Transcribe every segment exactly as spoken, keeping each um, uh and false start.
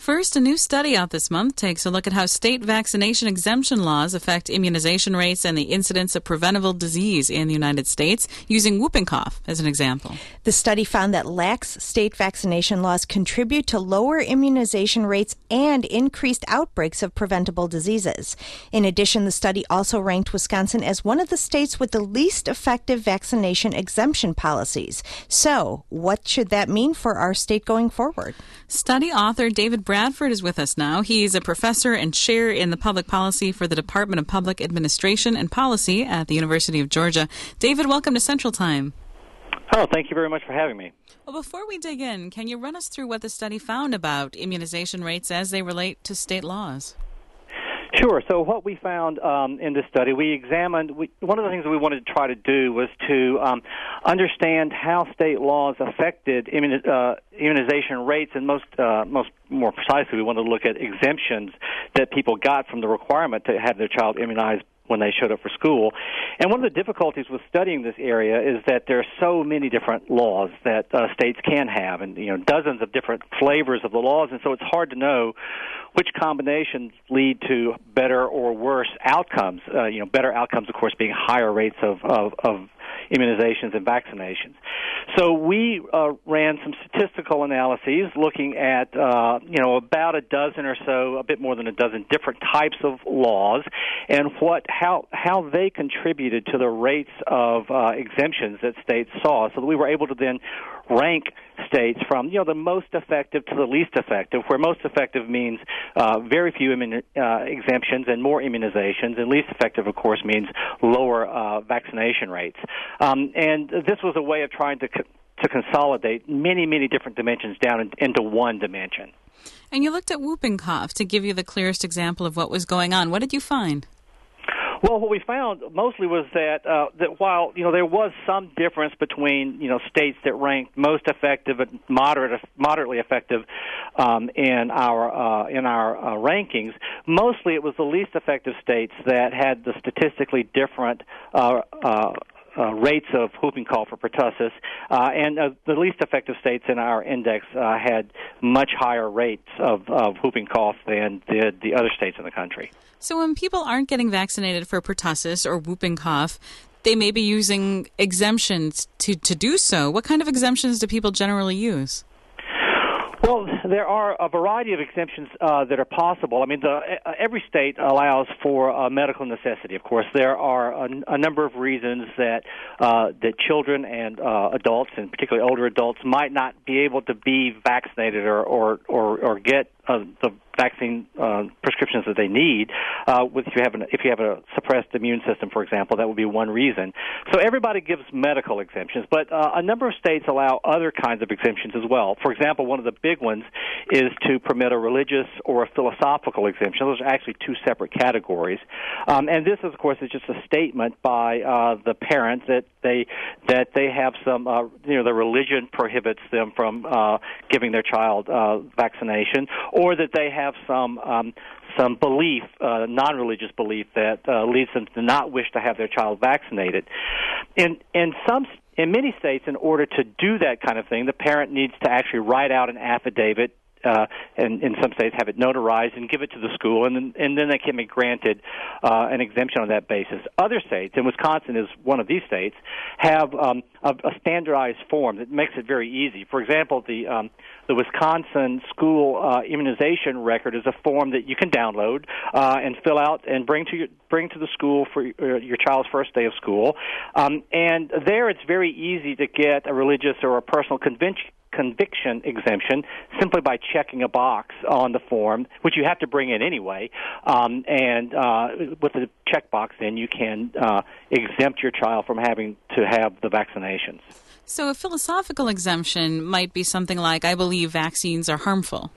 First, a new study out this month takes a look at how state vaccination exemption laws affect immunization rates and the incidence of preventable disease in the United States, using whooping cough as an example. The study found that lax state vaccination laws contribute to lower immunization rates and increased outbreaks of preventable diseases. In addition, the study also ranked Wisconsin as one of the states with the least effective vaccination exemption policies. So, what should that mean for our state going forward? Study author David Bradford is with us now. He's a professor and chair in the public policy for the Department of Public Administration and Policy at the University of Georgia. David, welcome to Central Time. Oh, thank you very much for having me. Well, before we dig in, can you run us through what the study found about immunization rates as they relate to state laws? Sure. So what we found um, in this study, we examined, we, one of the things that we wanted to try to do was to um, understand how state laws affected immun, uh, immunization rates, and most, uh, most more precisely, we wanted to look at exemptions that people got from the requirement to have their child immunized when they showed up for school. And one of the difficulties with studying this area is that there are so many different laws that uh, states can have, and you know, dozens of different flavors of the laws, and so it's hard to know which combinations lead to better or worse outcomes. Uh, you know, better outcomes, of course, being higher rates of, of, of immunizations and vaccinations. So we uh, ran some statistical analyses looking at, uh, you know, about a dozen or so, a bit more than a dozen different types of laws, and what how how they contributed to the rates of uh, exemptions that states saw, so that we were able to then rank states from, you know, the most effective to the least effective, where most effective means uh, very few immun- uh, exemptions and more immunizations, and least effective, of course, means lower uh, vaccination rates. Um, and this was a way of trying to co- to consolidate many, many different dimensions down in, into one dimension. And you looked at whooping cough to give you the clearest example of what was going on. What did you find? Well, what we found mostly was that uh, that while you know there was some difference between you know states that ranked most effective and moderate, moderately effective um, in our uh, in our uh, rankings, mostly it was the least effective states that had the statistically different Uh, uh, Uh, rates of whooping cough or pertussis, uh, and uh, the least effective states in our index uh, had much higher rates of, of whooping cough than did the other states in the country. So when people aren't getting vaccinated for pertussis or whooping cough, they may be using exemptions to, to do so. What kind of exemptions do people generally use? Well, there are a variety of exemptions uh, that are possible. I mean, the, uh, every state allows for uh, medical necessity. Of course, there are a, a number of reasons that uh, that children and uh, adults, and particularly older adults, might not be able to be vaccinated or or or, or get uh, the vaccine uh, prescriptions that they need. Uh, with if you have an, if you have a suppressed immune system, for example, that would be one reason. So everybody gives medical exemptions, but uh, a number of states allow other kinds of exemptions as well. For example, one of the big ones is to permit a religious or a philosophical exemption. Those are actually two separate categories, um, and this, of course, is just a statement by uh, the parents that they that they have some, uh, you know, the religion prohibits them from uh, giving their child uh, vaccination, or that they have some um, some belief, uh, non-religious belief, that uh, leads them to not wish to have their child vaccinated. In in some in many states, in order to do that kind of thing, the parent needs to actually write out an affidavit. Uh, and in some states have it notarized and give it to the school, and then, and then they can be granted uh, an exemption on that basis. Other states, and Wisconsin is one of these states, have um, a, a standardized form that makes it very easy. For example, the um, the Wisconsin school uh, immunization record is a form that you can download uh, and fill out and bring to your, bring to the school for your, your child's first day of school. Um, and there, it's very easy to get a religious or a personal convention. conviction exemption simply by checking a box on the form, which you have to bring in anyway. Um, and uh, with the checkbox, then you can uh, exempt your child from having to have the vaccinations. So a philosophical exemption might be something like, I believe vaccines are harmful.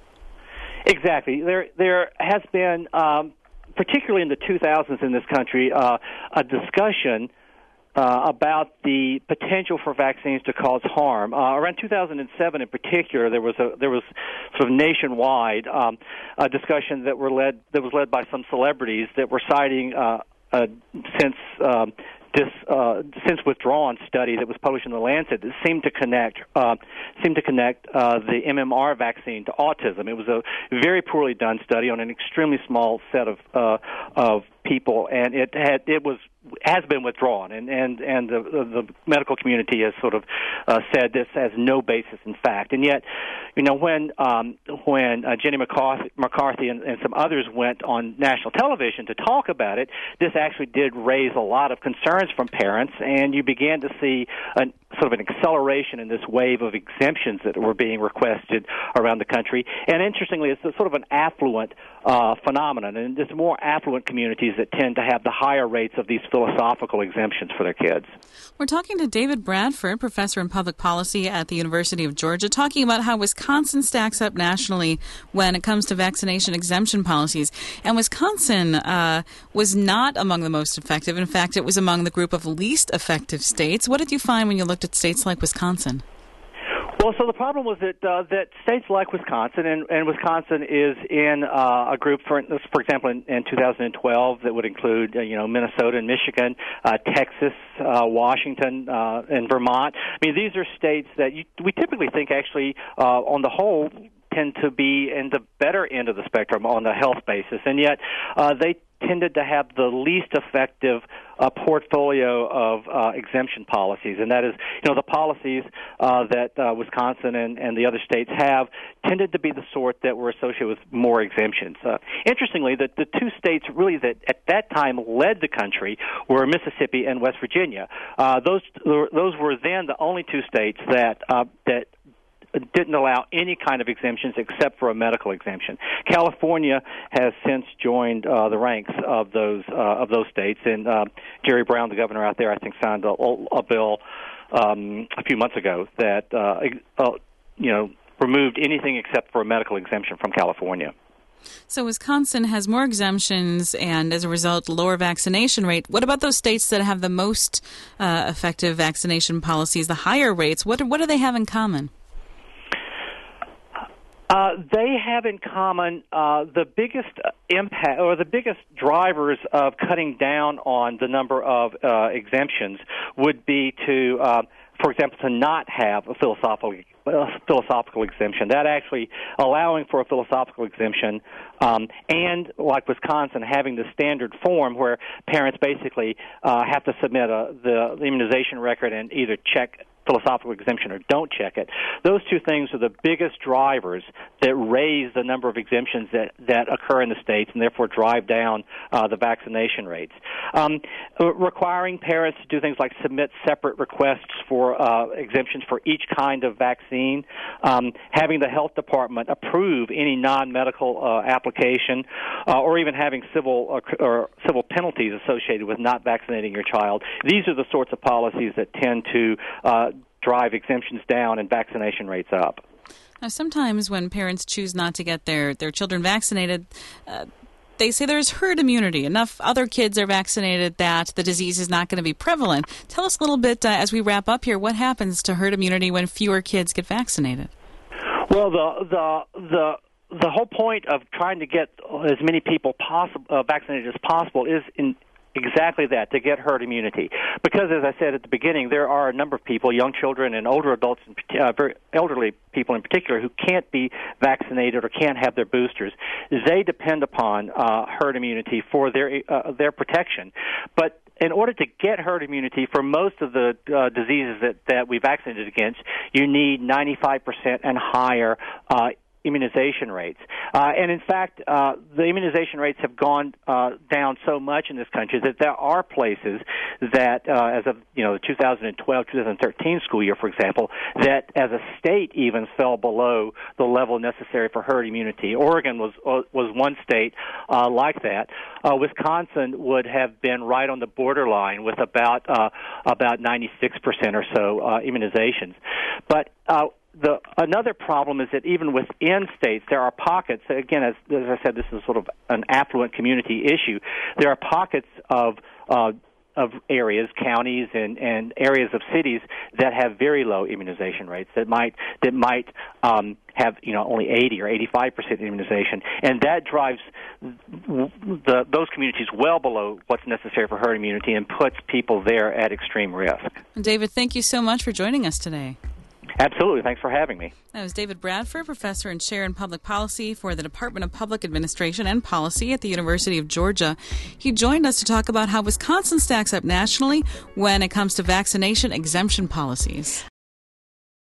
Exactly. There, there has been, um, particularly in the two thousands in this country, uh, a discussion Uh, about the potential for vaccines to cause harm. Uh, around two thousand seven, in particular, there was a there was sort of nationwide um, a discussion that were led that was led by some celebrities that were citing uh, uh, since um, this uh, since withdrawn study that was published in the Lancet that seemed to connect uh, seemed to connect uh, the M M R vaccine to autism. It was a very poorly done study on an extremely small set of uh, of people, and it had it was has been withdrawn, and and and the, the medical community has sort of uh, said this has no basis in fact. And yet, you know, when um, when uh, Jenny McCarthy, McCarthy and, and some others went on national television to talk about it, this actually did raise a lot of concerns from parents, and you began to see an sort of an acceleration in this wave of exemptions that were being requested around the country. And interestingly, it's a sort of an affluent uh, phenomenon, and it's more affluent communities that tend to have the higher rates of these philosophical exemptions for their kids. We're talking to David Bradford, professor in public policy at the University of Georgia, talking about how Wisconsin stacks up nationally when it comes to vaccination exemption policies. And Wisconsin uh, was not among the most effective. In fact, it was among the group of least effective states. What did you find when you looked at states like Wisconsin? Well, so the problem was that uh, that states like Wisconsin, and, and Wisconsin is in uh, a group, for for example, in, in two thousand twelve that would include, uh, you know, Minnesota and Michigan, uh, Texas, uh, Washington, uh, and Vermont. I mean, these are states that you, we typically think actually, uh, on the whole, tend to be in the better end of the spectrum on the health basis, and yet uh, they tended to have the least effective uh, portfolio of uh, exemption policies, and that is, you know, the policies uh, that uh, Wisconsin and, and the other states have tended to be the sort that were associated with more exemptions. Uh, interestingly, the, the two states really that at that time led the country were Mississippi and West Virginia. Uh, those those were then the only two states that uh, that didn't allow any kind of exemptions except for a medical exemption. California has since joined uh, the ranks of those uh, of those states, and uh, Jerry Brown, the governor out there, I think signed a, a bill um, a few months ago that uh, uh, you know removed anything except for a medical exemption from California. So Wisconsin has more exemptions and, as a result, lower vaccination rate. What about those states that have the most uh, effective vaccination policies, the higher rates? What what do they have in common? Uh, they have in common uh, the biggest impact or the biggest drivers of cutting down on the number of uh, exemptions would be to, uh, for example, to not have a philosophical uh, philosophical exemption. That actually allowing for a philosophical exemption, um, and like Wisconsin, having the standard form where parents basically uh, have to submit a, the immunization record and either check philosophical exemption or don't check it. Those two things are the biggest drivers that raise the number of exemptions that, that occur in the states and therefore drive down uh, the vaccination rates. Um, requiring parents to do things like submit separate requests for uh, exemptions for each kind of vaccine, um, having the health department approve any non-medical uh, application, uh, or even having civil or, or civil penalties associated with not vaccinating your child. These are the sorts of policies that tend to uh, drive exemptions down and vaccination rates up. Now, sometimes when parents choose not to get their, their children vaccinated, uh, they say there's herd immunity. Enough other kids are vaccinated that the disease is not going to be prevalent. Tell us a little bit, uh, as we wrap up here, what happens to herd immunity when fewer kids get vaccinated? Well, the the the the whole point of trying to get as many people possible uh, vaccinated as possible is in exactly that, to get herd immunity. Because, as I said at the beginning, there are a number of people, young children and older adults, and uh, very elderly people in particular, who can't be vaccinated or can't have their boosters. They depend upon uh, herd immunity for their uh, their protection. But in order to get herd immunity for most of the uh, diseases that, that we vaccinated against, you need ninety-five percent and higher uh immunization rates. Uh, and in fact, uh, the immunization rates have gone uh, down so much in this country that there are places that, uh, as of you know the two thousand twelve two thousand thirteen school year, for example, that as a state even fell below the level necessary for herd immunity. Oregon was uh, was one state uh, like that. Uh, Wisconsin would have been right on the borderline with about uh, about ninety-six percent or so uh, immunizations. But uh, The, another problem is that even within states, there are pockets, again, as, as I said, this is sort of an affluent community issue. There are pockets of uh, of areas, counties, and, and areas of cities that have very low immunization rates that might that might um, have you know only eighty or eighty-five percent immunization, and that drives the, those communities well below what's necessary for herd immunity and puts people there at extreme risk. David, thank you so much for joining us today. Absolutely. Thanks for having me. That was David Bradford, professor and chair in public policy for the Department of Public Administration and Policy at the University of Georgia. He joined us to talk about how Wisconsin stacks up nationally when it comes to vaccination exemption policies.